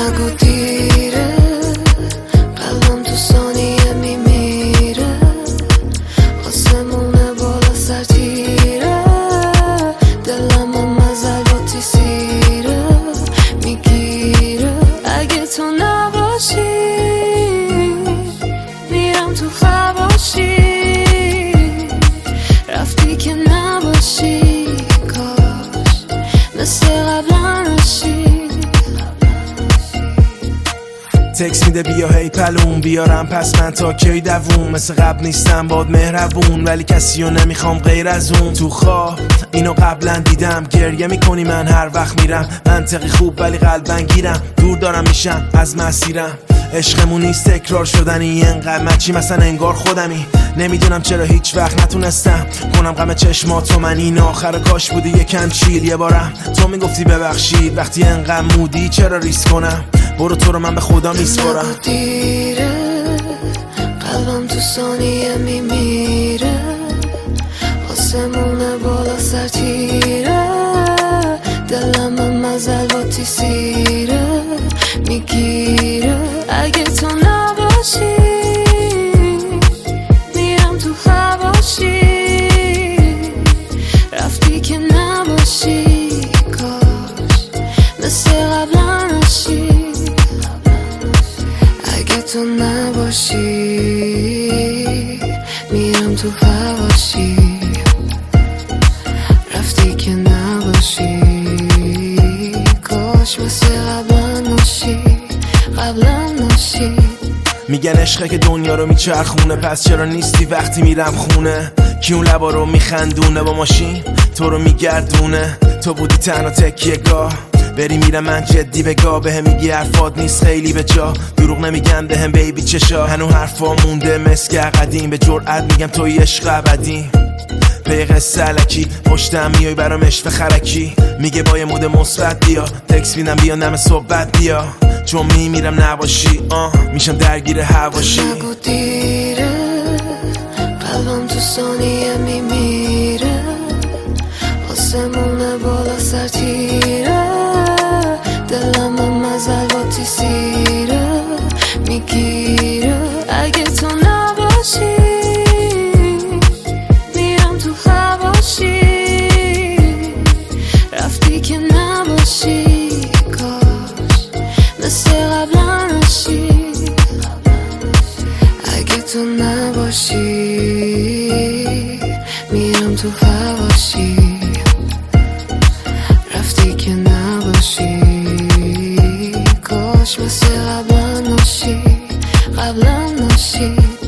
نگو دیره، قلبم تو ثانیه میمیره، آسمونه بالا سر تیره، دلم مزل با تیسیره میگیره. اگه تو نباشی میرم تو خواباشی، رفتی که نباشی کاش مثل قبلا نشی. تکس میده بیا هی پلون بیارم پس من تا کی دووم، مثل قبل نیستم باد مهربون ولی کسیو نمیخوام غیر از اون. تو خواب اینو قبلا دیدم، گریه میکنی من هر وقت میرم، منطقی خوب ولی قلبن گیرم، دور دارم میشم از مسیرم. عشقمون نیست تکرار شدنی، انقدر مچی مثلا انگار خودمی، نمیدونم چرا هیچ وقت نتونستم کنم غم چشماتو من. این آخر کاش بودی یکم چیل، یه بارم تو میگفتی ببخشید وقتی انقدر مودی چرا ریسک کنم، برو تو رو من به خدا میسپارم. نگو دیره، قلبم تو ثانیه میمیره، آسمونه بالا سر تیره، دلم مزل با تیسیره میگیره. اگه تو نباشی میرم تو خواباشی، رفتی که نباشی کاش مثل قبلا نشی. اگه تو نباشی میرم تو خواباشی، رفتی که نباشی کاش مثل قبلا نشی، قبلا نشی. میگن عشقه که دنیا رو میچرخونه، پس چرا نیستی وقتی میرم خونه؟ کی اون لبا رو میخندونه با ماشین تو رو میگردونه؟ تو بودی تنها تکیه گاه، بری میرم من جدی بگاه، بهم میگی حرفات نیست خیلی به جا، دروغ نمیگن بهم بیبی چشا، هنو حرفا مونده مسک قدیم، به جرئت میگم توی عشق ابدی. به قصه علکی پشتم میای برام عشق خرکی، میگه با یه مود مثبت بیا، تکس میدم بیا نم صحبت بیا، چون میمیرم نباشی میشم درگیر هواشی. نگو دیره، قلبم تو ثانیه میمیره، آسمونه بالا سر تیره، دلم مزل با تیسیره میگیره. اگه تو نباشی میرم تو خواباشی، رفتی که نباشی کاش مثل قبلا نشی. اگه تو نباشی میرم تو خواباشی، رفتی که نباشی کاش مثل قبلا نشی، قبلا نشی.